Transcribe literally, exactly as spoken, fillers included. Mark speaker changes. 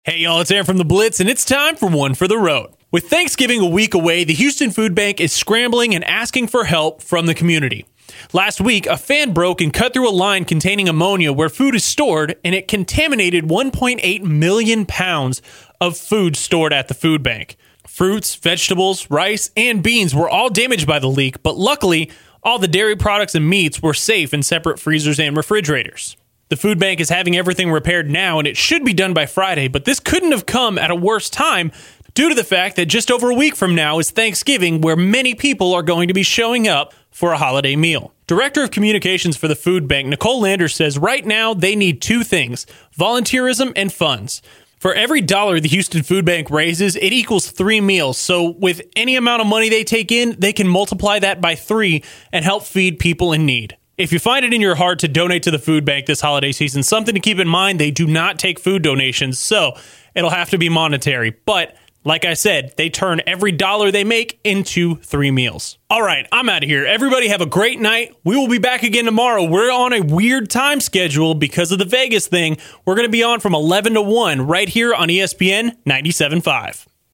Speaker 1: Hey y'all, it's Aaron from The Blitz, and it's time for One for the Road. With Thanksgiving a week away, the Houston Food Bank is scrambling and asking for help from the community. Last week, a fan broke and cut through a line containing ammonia where food is stored, and it contaminated one point eight million pounds of food stored at the food bank. Fruits, vegetables, rice, and beans were all damaged by the leak, but luckily, all the dairy products and meats were safe in separate freezers and refrigerators. The food bank is having everything repaired now, and it should be done by Friday, but this couldn't have come at a worse time due to the fact that just over a week from now is Thanksgiving, where many people are going to be showing up for a holiday meal. Director of Communications for the food bank, Nicole Landers, says right now they need two things: volunteerism and funds. For every dollar the Houston Food Bank raises, it equals three meals. So with any amount of money they take in, they can multiply that by three and help feed people in need. If you find it in your heart to donate to the food bank this holiday season, something to keep in mind, they do not take food donations, so it'll have to be monetary. But like I said, they turn every dollar they make into three meals. All right, I'm out of here. Everybody have a great night. We will be back again tomorrow. We're on a weird time schedule because of the Vegas thing. We're going to be on from eleven to one right here on E S P N ninety-seven point five.